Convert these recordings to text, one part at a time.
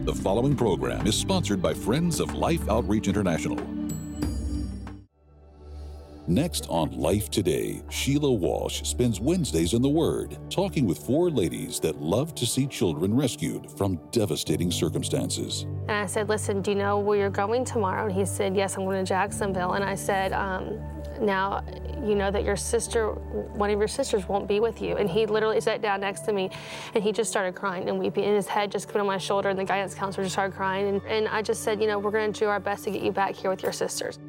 The following program is sponsored by Friends of Life Outreach International. Next on Life Today, Sheila Walsh spends Wednesdays in the Word, talking with four ladies that love to see children rescued from devastating circumstances. And I said, listen, do you know where you're going tomorrow? And he said, yes, I'm going to Jacksonville. And I said, now you know that your sister, one of your sisters won't be with you. And he literally sat down next to me and he just started crying and weeping, and his head just put on my shoulder, and the guidance counselor just started crying. And I just said, you know, we're going to do our best to get you back here with your sisters.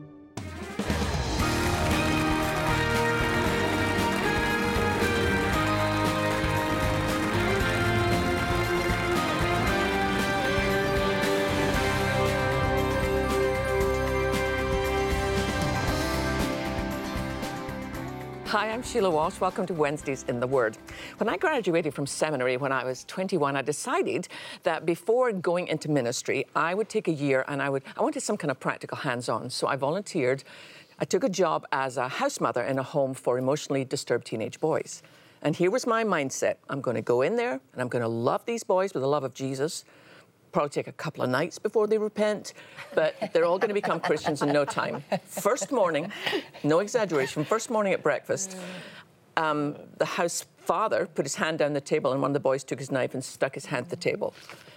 Hi, I'm Sheila Walsh. Welcome to Wednesdays in the Word. When I graduated from seminary when I was 21, I decided that before going into ministry, I would take a year and I wanted some kind of practical hands-on. So I volunteered. I took a job as a house mother in a home for emotionally disturbed teenage boys. And here was my mindset. I'm going to go in there and I'm going to love these boys with the love of Jesus. Probably take a couple of nights before they repent, but they're all going to become Christians in no time. First morning, no exaggeration, first morning at breakfast, the house father put his hand down the table and one of the boys took his knife and stuck his hand at the table.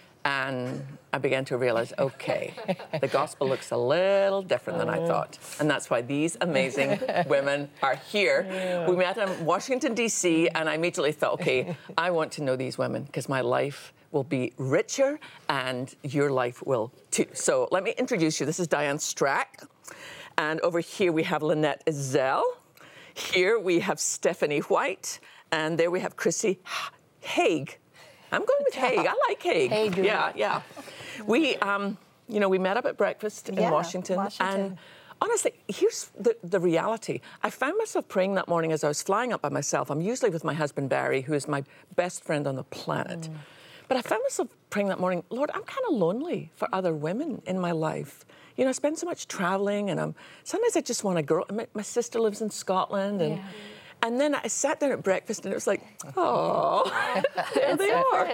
And I began to realize, okay, the gospel looks a little different than I thought. And that's why these amazing women are here. Yeah. We met in Washington, D.C., and I immediately thought, okay, I want to know these women because my life will be richer and your life will too. So let me introduce you. This is Diane Strack. And over here we have Lynette Ezell. Here we have Stephanie White. And there we have Chrissy Haig. I'm going with Haig. I like Haig. Haig. Yeah. We, we met up at breakfast in Washington. And honestly, here's the reality. I found myself praying that morning as I was flying up by myself. I'm usually with my husband, Barry, who is my best friend on the planet. But I found myself praying that morning, Lord, I'm kind of lonely for other women in my life. You know, I spend so much traveling, and sometimes I just want to grow. My sister lives in Scotland, and then I sat down at breakfast, and it was like, oh, there they are.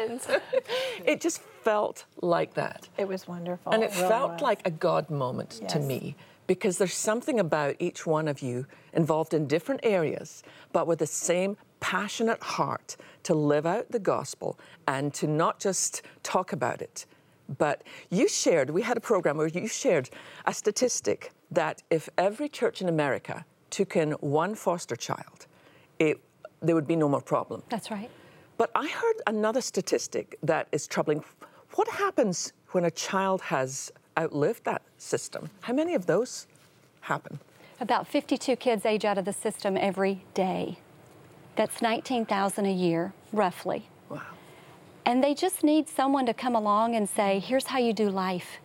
It just felt like that. It was wonderful. And it felt like a God moment to me, because there's something about each one of you involved in different areas, but with the same passionate heart to live out the gospel and to not just talk about it. But we had a program where you shared a statistic that if every church in America took in one foster child, there would be no more problem. That's right. But I heard another statistic that is troubling. What happens when a child has outlived that system? How many of those happen? About 52 kids age out of the system every day. That's 19,000 a year, roughly. Wow. And they just need someone to come along and say, here's how you do life.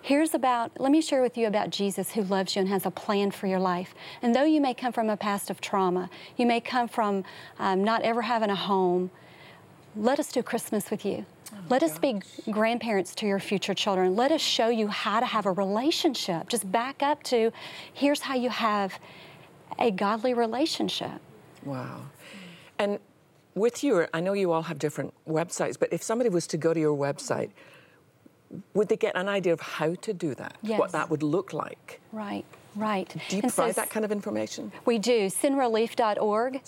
Let me share with you about Jesus, who loves you and has a plan for your life. And though you may come from a past of trauma, you may come from not ever having a home, let us do Christmas with you. Let us be grandparents to your future children. Let us show you how to have a relationship. Just back up to, here's how you have a godly relationship. Wow. And with your, I know you all have different websites, but if somebody was to go to your website, would they get an idea of how to do that? Yes. What that would look like? Right. Do you provide that kind of information? We do. Sendrelief.org.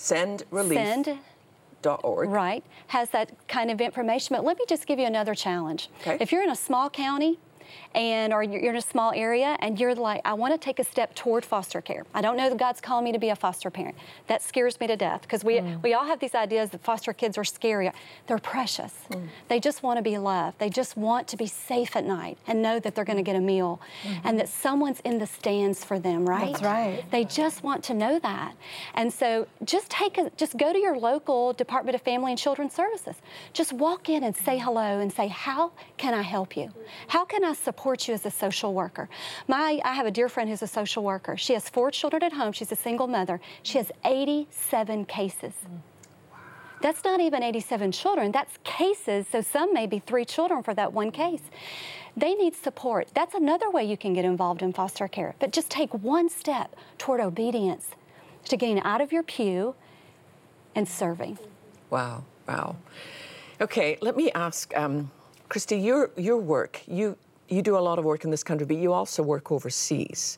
Sendrelief.org. Right. Has that kind of information. But let me just give you another challenge. Okay. If you're in a small county, or you're in a small area and you're like, I want to take a step toward foster care. I don't know that God's calling me to be a foster parent. That scares me to death, because we all have these ideas that foster kids are scary. They're precious. They just want to be loved. They just want to be safe at night and know that they're going to get a meal and that someone's in the stands for them, right? That's right. They just want to know that. And so just go to your local Department of Family and Children's Services. Just walk in and say hello and say, how can I help you? How can I support you as a social worker? I have a dear friend who's a social worker. She has 4 children at home. She's a single mother. She has 87 cases. Wow. That's not even 87 children. That's cases, so some may be 3 children for that one case. They need support. That's another way you can get involved in foster care. But just take one step toward obedience, to getting out of your pew and serving. Wow. Okay, let me ask, Christy, your work, you do a lot of work in this country, but you also work overseas.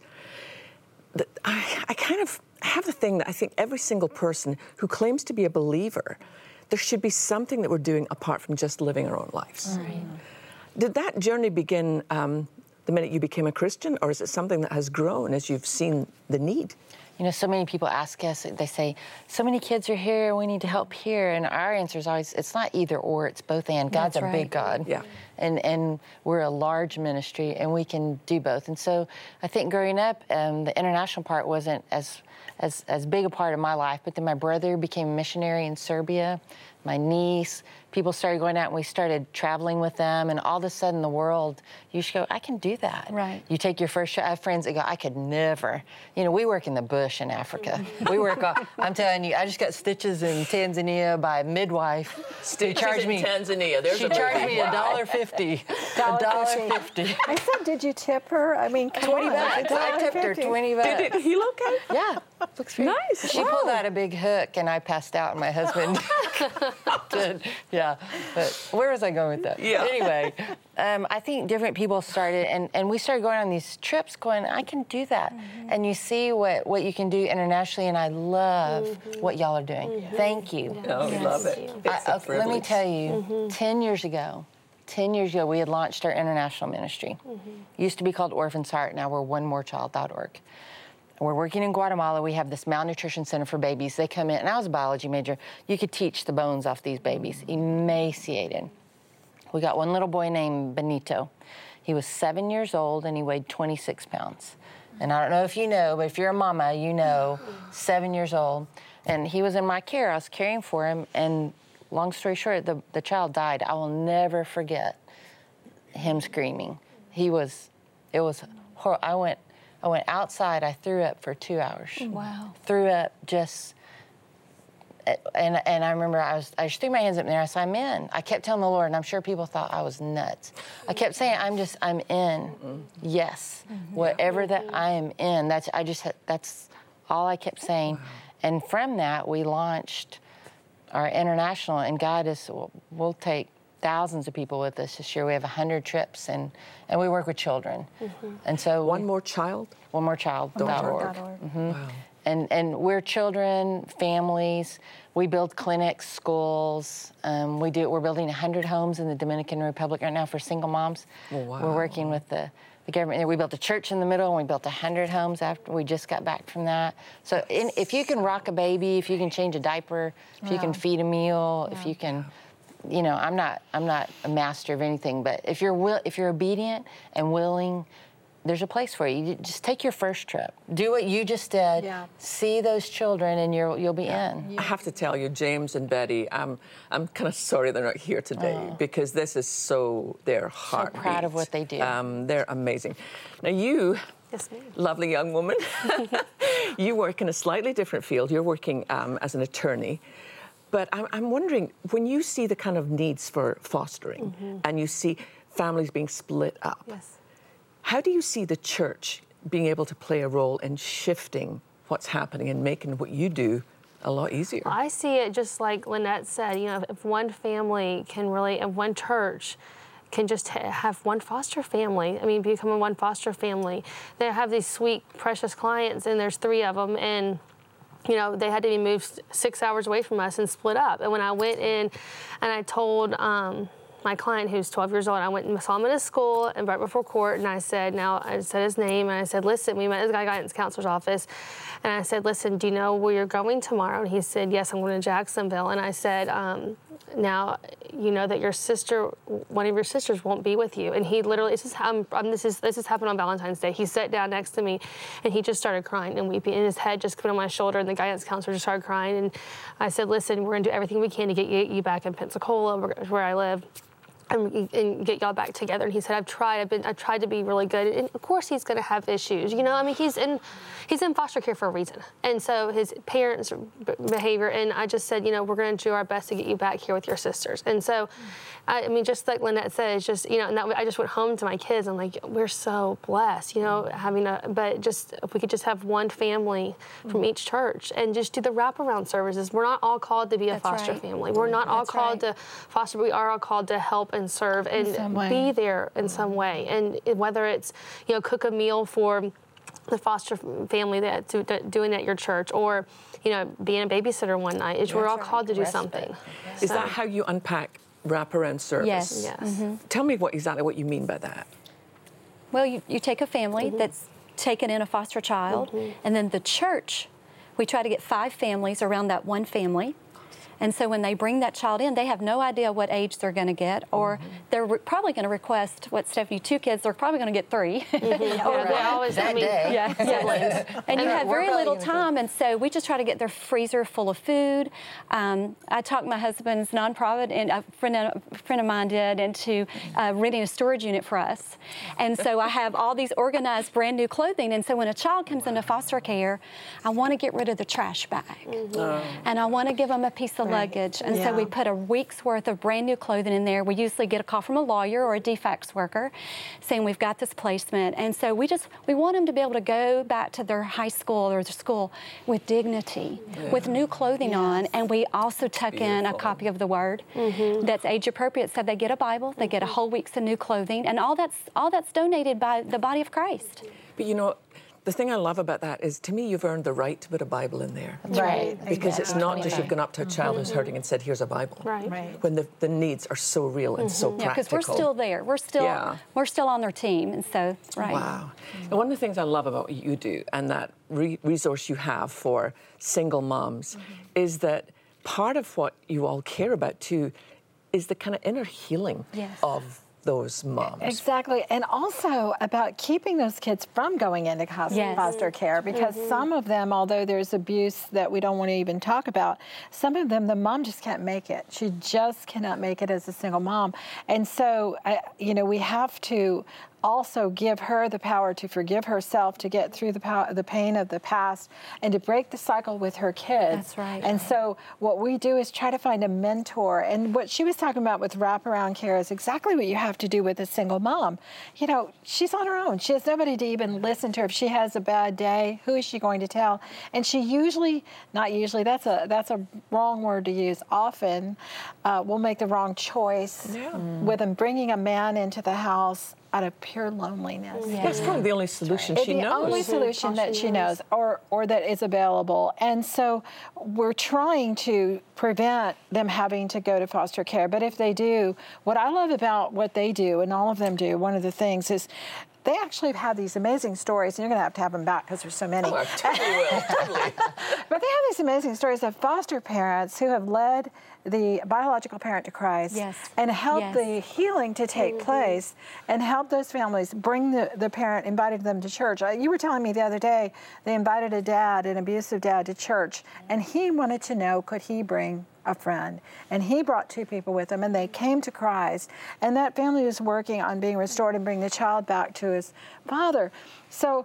I kind of have the thing that I think every single person who claims to be a believer, there should be something that we're doing apart from just living our own lives. Right. Did that journey begin the minute you became a Christian, or is it something that has grown as you've seen the need? You know, so many people ask us, they say, so many kids are here, we need to help here. And our answer is always, it's not either or, it's both and. God's a big God. Yeah. And we're a large ministry, and we can do both. And so I think growing up, the international part wasn't as big a part of my life, but then my brother became a missionary in Serbia, my niece, people started going out and we started traveling with them, and all of a sudden the world, you should go, I can do that. Right. You take your first shot. I have friends that go, I could never. You know, we work in the bush in Africa. We work on, I'm telling you, I just got stitches in Tanzania by a midwife. Stitches in Tanzania. There's she charged me $1.50. $1.50. I said, did you tip her? I mean, come 20 on. bucks. I tipped her 20 bucks. Did it heal okay? Yeah. Looks great. Nice. She pulled out a big hook and I passed out and my husband did. Yeah. But where was I going with that? Yeah. Anyway, I think different people started and we started going on these trips going, I can do that. And you see what you can do internationally, and I love what y'all are doing. Thank you. Oh, we love it. It's a Let me privilege. tell you, 10 years ago, we had launched our international ministry. Used to be called Orphan's Heart. Now we're onemorechild.org. We're working in Guatemala. We have this malnutrition center for babies. They come in, and I was a biology major. You could teach the bones off these babies, emaciated. We got one little boy named Benito. He was 7 years old, and he weighed 26 pounds. And I don't know if you know, but if you're a mama, you know, 7 years old. And he was in my care. I was caring for him, and long story short, the child died. I will never forget him screaming. It was horrible. I went outside, I threw up for 2 hours. Wow. Threw up just, and I remember I just threw my hands up in there, I said, I'm in. I kept telling the Lord, and I'm sure people thought I was nuts. I kept saying, I'm in. Yes. Whatever that I am in, that's all I kept saying. Wow. And from that, we launched our international, and God we'll take thousands of people with us this year. We have 100 trips, and we work with children. And so onemorechild.org. Wow. And we're children, families. We build clinics, schools. We're building 100 homes in the Dominican Republic right now for single moms. Oh, wow. We're working with the government. We built a church in the middle, and we built 100 homes after we just got back from that. So if you can rock a baby, if you can change a diaper, if you can feed a meal, if you can, you know, I'm not a master of anything, but if you're obedient and willing, there's a place for you. You just take your first trip. Do what you just did. Yeah. See those children, and you'll be in. I have to tell you, James and Betty, I'm kind of sorry they're not here today because this is their heartbeat. So proud of what they do. They're amazing. Now you, lovely young woman, you work in a slightly different field. You're working as an attorney. But I'm wondering, when you see the kind of needs for fostering and you see families being split up, how do you see the church being able to play a role in shifting what's happening and making what you do a lot easier? I see it just like Lynette said, you know, if one family can really, if one church can just have one foster family, become a one foster family. They have these sweet, precious clients, and there's 3 of them, and you know, they had to be moved 6 hours away from us and split up. And when I went in and I told my client, who's 12 years old, I went and saw him at his school and right before court, and I said his name, and I said, listen, we met at the guidance counselor's office, and I said, listen, do you know where you're going tomorrow? And he said, yes, I'm going to Jacksonville. And I said, now, you know that one of your sisters won't be with you. And he literally, this has happened on Valentine's Day. He sat down next to me, and he just started crying and weeping, and his head just put on my shoulder, and the guidance counselor just started crying. And I said, listen, we're going to do everything we can to get you back in Pensacola, where I live, and get y'all back together. And he said, I've tried to be really good. And of course he's going to have issues. You know, he's in foster care for a reason. And so his parents' behavior, and I just said, you know, we're going to do our best to get you back here with your sisters. And so, just like Lynette said, it's just, you know, and I just went home to my kids. I'm like, we're so blessed, you know, but just, if we could just have one family from each church and just do the wraparound services. We're not all called to be a foster family. We're not all called to foster. We are all called to help and serve and some way. be there in some way. And whether it's, cook a meal for the foster family that's doing at your church, or, being a babysitter one night. We're all called to do something. Is that how you unpack wraparound service? Yes. Yes. Tell me exactly what you mean by that. Well, you take a family that's taken in a foster child, and then the church, we try to get 5 families around that one family. And so when they bring that child in, they have no idea what age they're going to get, or they're probably going to request, what, Stephanie, 2 kids, they're probably going to get 3. And you have very little time, and so we just try to get their freezer full of food. I talked my husband's nonprofit, and a friend of mine did, into renting a storage unit for us. And so I have all these organized brand new clothing, and so when a child comes into foster care, I want to get rid of the trash bag. And I want to give them a piece of luggage. And so we put a week's worth of brand new clothing in there. We usually get a call from a lawyer or a DFACS worker saying we've got this placement. And so we want them to be able to go back to their high school or their school with dignity, with new clothing on. And we also tuck in a copy of the Word that's age appropriate. So they get a Bible, they get a whole week's of new clothing, and all that's donated by the body of Christ. But the thing I love about that is, to me, you've earned the right to put a Bible in there. Right. Because it's not just you've gone up to a child who's hurting and said, here's a Bible. Right. When the needs are so real and so practical. Because we're still there. We're still on their team. And so, Wow. And one of the things I love about what you do, and that resource you have for single moms, is that part of what you all care about, too, is the kind of inner healing of those moms. Exactly. And also about keeping those kids from going into foster care, because some of them, although there's abuse that we don't want to even talk about, some of them, the mom just can't make it. She just cannot make it as a single mom. And so, we have to also give her the power to forgive herself, to get through the pain of the past, and to break the cycle with her kids. That's right. And so what we do is try to find a mentor. And what she was talking about with wraparound care is exactly what you have to do with a single mom. She's on her own. She has nobody to even listen to her. If she has a bad day, who is she going to tell? And she not usually, that's a wrong word to use, often will make the wrong choice with them bringing a man into the house out of pure loneliness. That's probably the only solution she knows. The only solution that she knows, or that is available. And so we're trying to prevent them having to go to foster care. But if they do, what I love about what they do, and all of them do, one of the things is they actually have these amazing stories, and you're going to have them back because there's so many. Oh, I totally will, totally. But they have these amazing stories of foster parents who have led the biological parent to Christ and helped the healing to take place, and help those families bring the parent, invited them to church. You were telling me the other day they invited an abusive dad to church, and he wanted to know, could he bring a friend? And he brought 2 people with him, and they came to Christ, and that family was working on being restored and bring the child back to his father. So,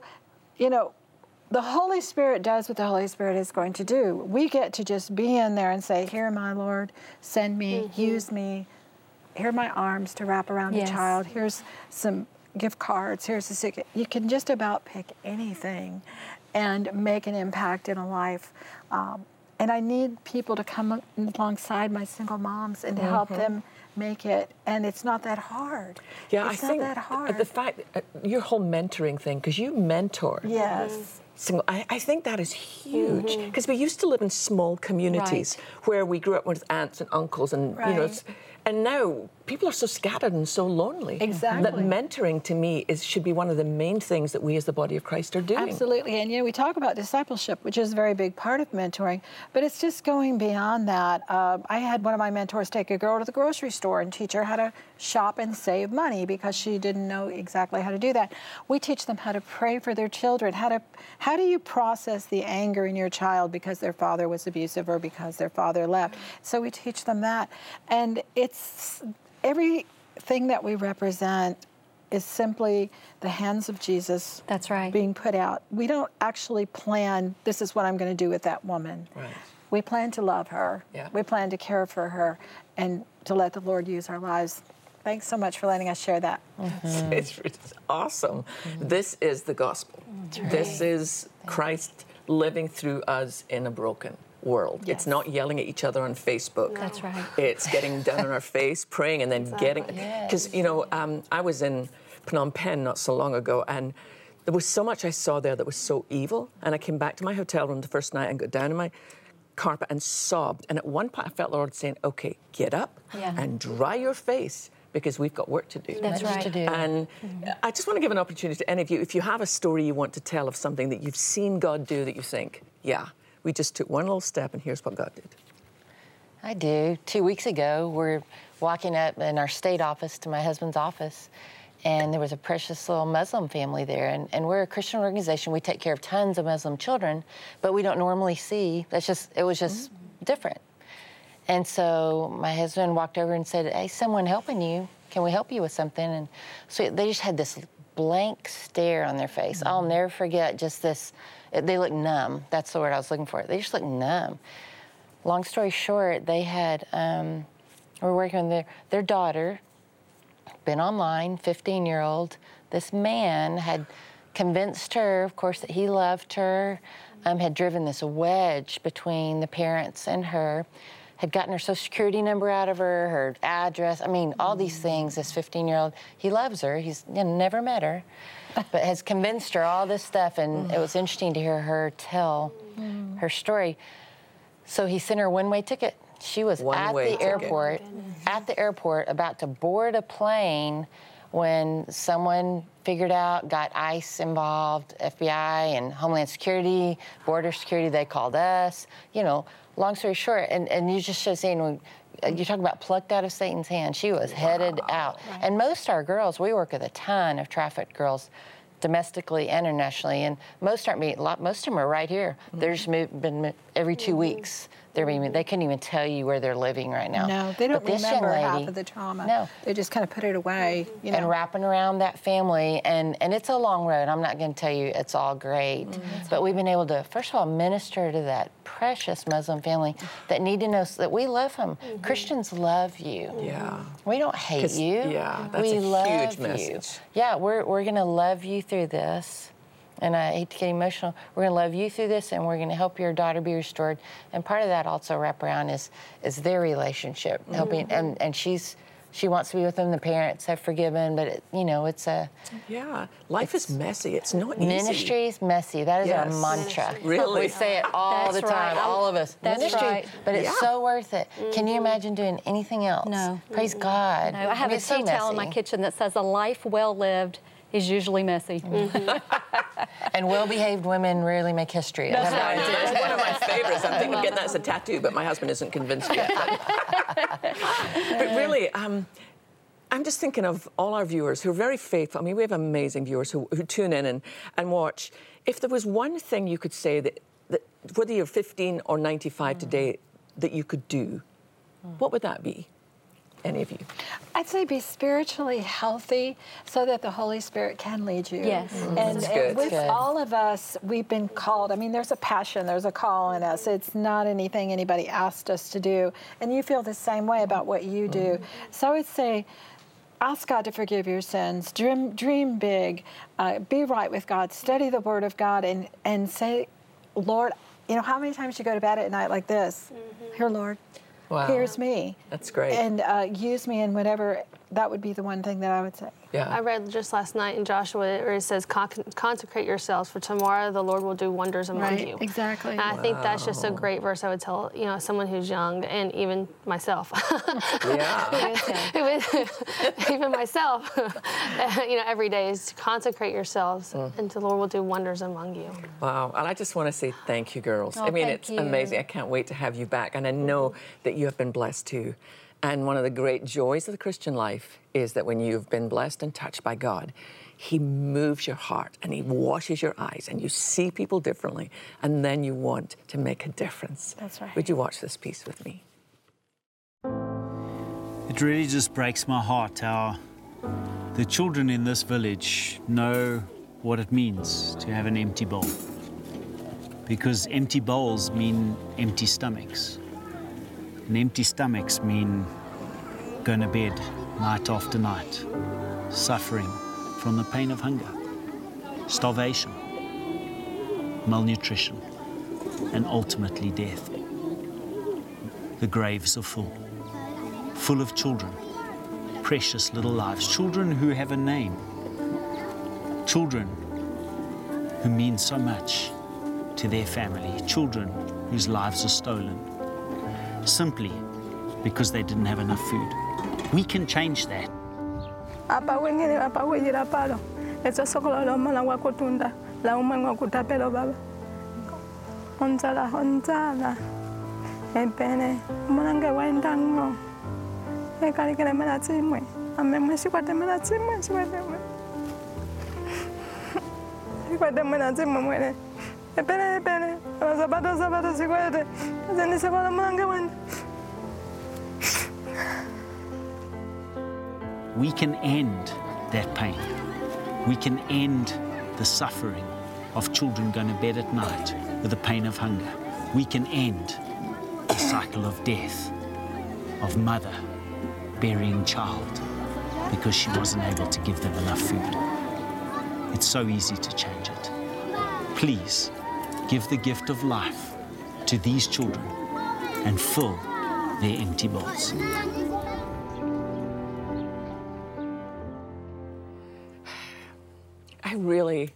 the Holy Spirit does what the Holy Spirit is going to do. We get to just be in there and say, here, my Lord, send me, use me. Here are my arms to wrap around the child. Here's some gift cards. Here's a ticket. You can just about pick anything and make an impact in a life. And I need people to come alongside my single moms and to help them make it. And it's not that hard. Yeah, it's I think not that hard. The fact, your whole mentoring thing, because you mentor. Yes. I think that is huge, because we used to live in small communities where we grew up with aunts and uncles, and and now people are so scattered and so lonely. Exactly. That mentoring, to me, should be one of the main things that we as the body of Christ are doing. Absolutely. And, we talk about discipleship, which is a very big part of mentoring, but it's just going beyond that. I had one of my mentors take a girl to the grocery store and teach her how to shop and save money, because she didn't know exactly how to do that. We teach them how to pray for their children. How do you process the anger in your child because their father was abusive or because their father left? So we teach them that. And it's everything that we represent is simply the hands of Jesus. That's right. Being put out. We don't actually plan, this is what I'm going to do with that woman. Right. We plan to love her. Yeah. We plan to care for her and to let the Lord use our lives. Thanks so much for letting us share that. It's awesome. This is the gospel. This is Christ living through us in a broken world. Yes. It's not yelling at each other on Facebook. No. That's right. It's getting down on our face, praying, and then getting... Because, you know, I was in Phnom Penh not so long ago, and there was so much I saw there that was so evil, and I came back to my hotel room the first night and got down on my carpet and sobbed. And at one point I felt the Lord saying, okay, get up and dry your face, because we've got work to do. That's right. To do. And I just want to give an opportunity to any of you, if you have a story you want to tell of something that you've seen God do that you think, yeah, we just took one little step and here's what God did. I do. 2 weeks ago, we're walking up in our state office to my husband's office, and there was a precious little Muslim family there. And we're a Christian organization. We take care of tons of Muslim children, but we don't normally see. It was just different. And so my husband walked over and said, hey, someone helping you. Can we help you with something? And so they just had this blank stare on their face. I'll never forget just this. They looked numb. That's the word I was looking for. They just looked numb. Long story short, they had, we were working with their daughter, been online, 15-year-old. This man had convinced her, of course, that he loved her, had driven this wedge between the parents and her, had gotten her Social Security number out of her, her address, I mean, all these things, this 15-year-old. He loves her, he's never met her, but has convinced her all this stuff, and it was interesting to hear her tell her story. So he sent her a one-way ticket. She was at the airport, about to board a plane when someone figured out, got ICE involved, FBI and Homeland Security, Border Security, they called us, you know. Long story short, and you just should see, you talk about plucked out of Satan's hand. She was headed out. Right. And most of our girls, we work with a ton of trafficked girls, domestically and internationally, and most of them are right here. They're just been every 2 weeks. They couldn't even tell you where they're living right now. No, they don't remember half of the trauma. No. They just kind of put it away. You know? And wrapping around that family, and it's a long road. I'm not going to tell you it's all great. But we've been able to, first of all, minister to that precious Muslim family that need to know that we love them. Christians love you. Yeah. We don't hate you. Yeah, that's we love huge you. message. Yeah, we're going to love you through this. And I hate to get emotional. We're going to love you through this, and we're going to help your daughter be restored. And part of that also wrap around is their relationship, helping. And she wants to be with them. The parents have forgiven, but it's a life is messy. It's not easy. Ministry's messy. That is our mantra. Really, we say it all the time. All of us. That's Ministry, right. But it's so worth it. Can you imagine doing anything else? No. Praise God. No, I have a tea towel in my kitchen that says a life well lived is usually messy. And well-behaved women rarely make history. That's right. It's one of my favorites. I'm thinking of getting that as a tattoo, but my husband isn't convinced yet. But really, I'm just thinking of all our viewers who are very faithful. I mean, we have amazing viewers who tune in and watch. If there was one thing you could say that whether you're 15 or 95 today, that you could do, what would that be? Any of you? I'd say be spiritually healthy so that the Holy Spirit can lead you. Yes. And with all of us, we've been called. I mean, there's a passion, there's a call in us. It's not anything anybody asked us to do. And you feel the same way about what you do. So I would say, ask God to forgive your sins. Dream big. Be right with God. Study the Word of God and say, Lord, how many times you go to bed at night like this? Here, Lord. Wow. Here's me. That's great. And use me in whatever, that would be the one thing that I would say. Yeah. I read just last night in Joshua where it says, consecrate yourselves, for tomorrow the Lord will do wonders among you. Exactly. And I think that's just a great verse I would tell, someone who's young, and even myself. Even myself, every day is to consecrate yourselves, and the Lord will do wonders among you. Wow. And I just want to say thank you, girls. Oh, I mean, thank it's you. amazing. I can't wait to have you back. And I know that you have been blessed too. And one of the great joys of the Christian life is that when you've been blessed and touched by God, He moves your heart and He washes your eyes and you see people differently, and then you want to make a difference. That's right. Would you watch this piece with me? It really just breaks my heart how the children in this village know what it means to have an empty bowl. Because empty bowls mean empty stomachs. And empty stomachs mean going to bed night after night, suffering from the pain of hunger, starvation, malnutrition, and ultimately death. the graves are full of children, precious little lives, children who have a name, children who mean so much to their family, children whose lives are stolen simply because they didn't have enough food. We can change that. We can end that pain. We can end the suffering of children going to bed at night with the pain of hunger. We can end the cycle of death, of mother burying child because she wasn't able to give them enough food. It's so easy to change it. Please give the gift of life to these children and fill their empty bowls. I really,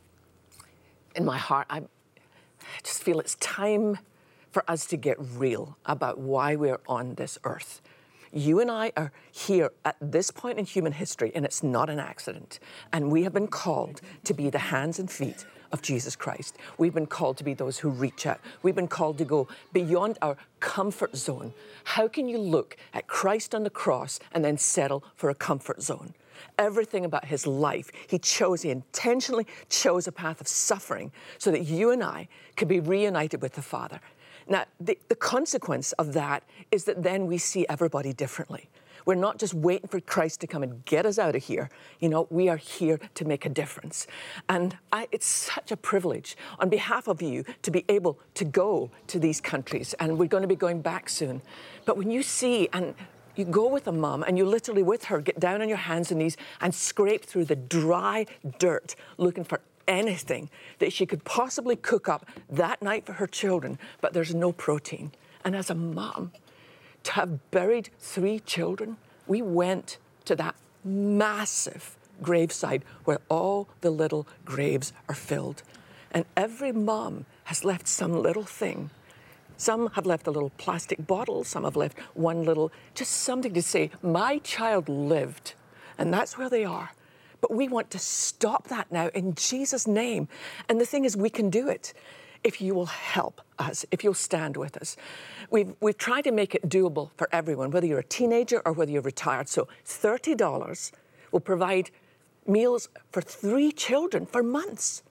in my heart, I just feel it's time for us to get real about why we're on this earth. You and I are here at this point in human history, and it's not an accident. And we have been called to be the hands and feet of Jesus Christ. We've been called to be those who reach out. We've been called to go beyond our comfort zone. How can you look at Christ on the cross and then settle for a comfort zone? Everything about his life, he intentionally chose a path of suffering so that you and I could be reunited with the Father. Now, the consequence of that is that then we see everybody differently. We're not just waiting for Christ to come and get us out of here. You know, we are here to make a difference. And it's such a privilege on behalf of you to be able to go to these countries. And we're going to be going back soon. But when you see and you go with a mom and you literally with her get down on your hands and knees and scrape through the dry dirt looking for anything that she could possibly cook up that night for her children, but there's no protein. And as a mom, to have buried 3 children, we went to that massive graveside where all the little graves are filled. And every mom has left some little thing. Some have left a little plastic bottle, some have left one little, just something to say, my child lived. And that's where they are. But we want to stop that now in Jesus' name. And the thing is, we can do it if you will help us, if you'll stand with us. We've tried to make it doable for everyone, whether you're a teenager or whether you're retired. So $30 will provide meals for 3 children for months.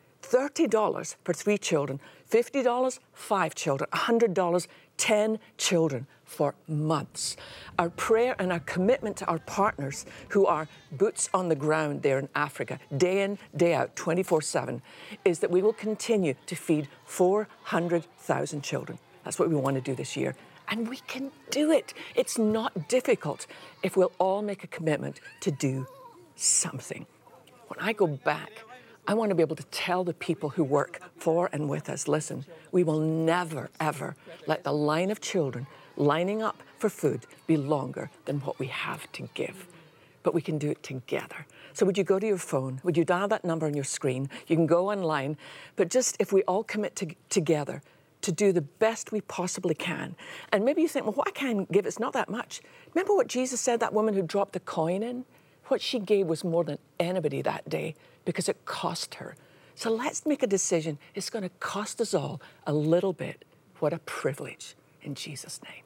$30 for 3 children, $50, 5 children, $100, 10 children for months. Our prayer and our commitment to our partners who are boots on the ground there in Africa, day in, day out, 24/7, is that we will continue to feed 400,000 children. That's what we want to do this year. And we can do it. It's not difficult if we'll all make a commitment to do something. When I go back, I want to be able to tell the people who work for and with us, listen, we will never, ever let the line of children lining up for food be longer than what we have to give. But we can do it together. So would you go to your phone? Would you dial that number on your screen? You can go online. But just if we all commit together to do the best we possibly can. And maybe you think, well, what I can give, it's not that much. Remember what Jesus said, that woman who dropped the coin in? What she gave was more than anybody that day because it cost her. So let's make a decision. It's going to cost us all a little bit. What a privilege in Jesus' name.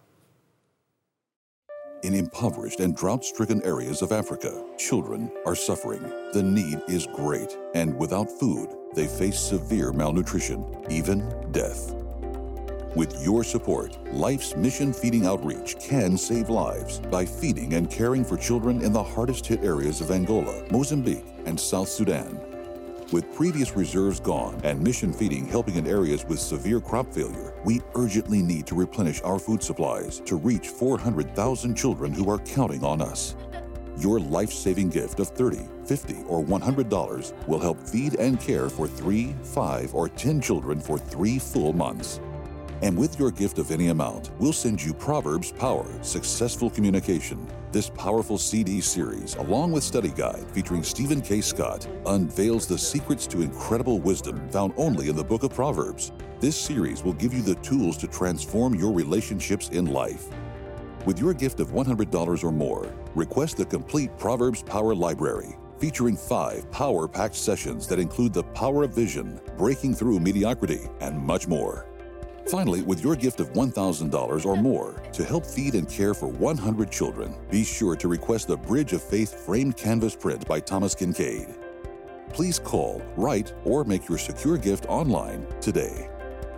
In impoverished and drought-stricken areas of Africa, children are suffering. The need is great, and without food, they face severe malnutrition, even death. With your support, Life's Mission Feeding Outreach can save lives by feeding and caring for children in the hardest-hit areas of Angola, Mozambique, and South Sudan. With previous reserves gone and mission feeding helping in areas with severe crop failure, we urgently need to replenish our food supplies to reach 400,000 children who are counting on us. Your life-saving gift of $30, $50, or $100 will help feed and care for 3, 5, or 10 children for 3 full months. And with your gift of any amount, we'll send you Proverbs Power, Successful Communication. This powerful CD series, along with study guide featuring Stephen K. Scott, unveils the secrets to incredible wisdom found only in the book of Proverbs. This series will give you the tools to transform your relationships in life. With your gift of $100 or more, request the complete Proverbs Power Library, featuring 5 power-packed sessions that include the power of vision, breaking through mediocrity, and much more. Finally, with your gift of $1,000 or more to help feed and care for 100 children, be sure to request the Bridge of Faith framed canvas print by Thomas Kincaid. Please call, write, or make your secure gift online today.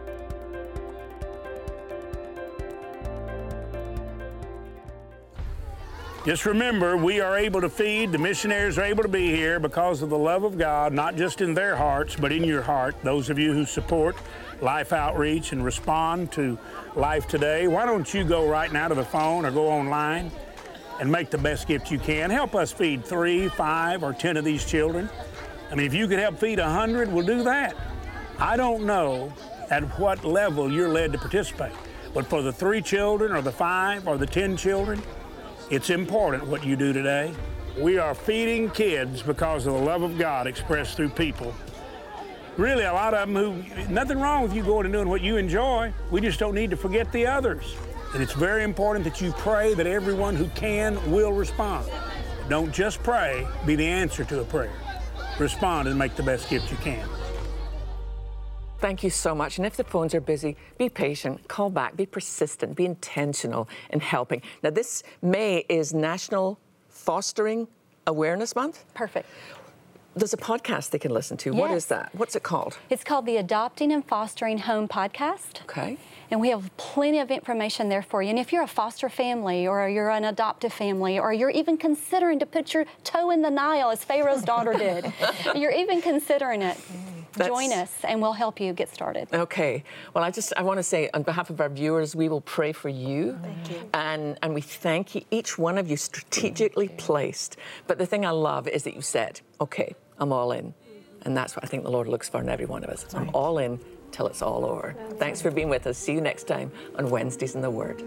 Just remember, we are able to feed, the missionaries are able to be here because of the love of God, not just in their hearts, but in your heart. Those of you who support Life Outreach and respond to Life Today, why don't you go right now to the phone or go online and make the best gift you can. Help us feed 3, 5, or 10 of these children. I mean, if you could help feed 100, we'll do that. I don't know at what level you're led to participate, but for the 3 children or the 5 or the 10 children, it's important what you do today. We are feeding kids because of the love of God expressed through people. Really, a lot of them who, nothing wrong with you going and doing what you enjoy. We just don't need to forget the others. And it's very important that you pray that everyone who can will respond. Don't just pray, be the answer to a prayer. Respond and make the best gift you can. Thank you so much. And if the phones are busy, be patient, call back, be persistent, be intentional in helping. Now, this May is National Fostering Awareness Month. Perfect. There's a podcast they can listen to. Yes. What is that? What's it called? It's called the Adopting and Fostering Home Podcast. Okay. And we have plenty of information there for you. And if you're a foster family or you're an adoptive family or you're even considering to put your toe in the Nile as Pharaoh's daughter did, you're even considering it, join us and we'll help you get started. Okay. Well, I want to say on behalf of our viewers, we will pray for you. Thank you. And we thank you, each one of you strategically placed. But the thing I love is that you said, okay, I'm all in. And that's what I think the Lord looks for in every one of us. I'm all in till it's all over. Thanks for being with us. See you next time on Wednesdays in the Word.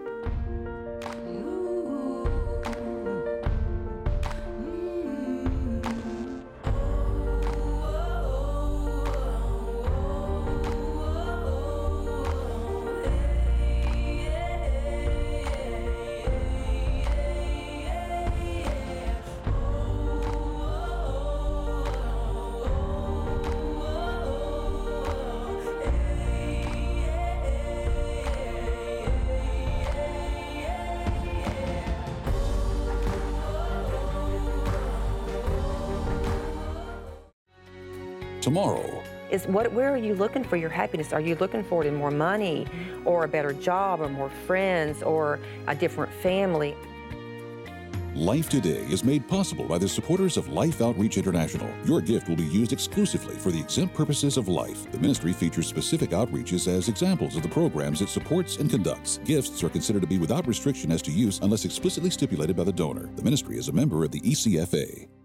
Tomorrow. Where are you looking for your happiness? Are you looking for it in more money or a better job or more friends or a different family? Life Today is made possible by the supporters of Life Outreach International. Your gift will be used exclusively for the exempt purposes of life. The ministry features specific outreaches as examples of the programs it supports and conducts. Gifts are considered to be without restriction as to use unless explicitly stipulated by the donor. The ministry is a member of the ECFA.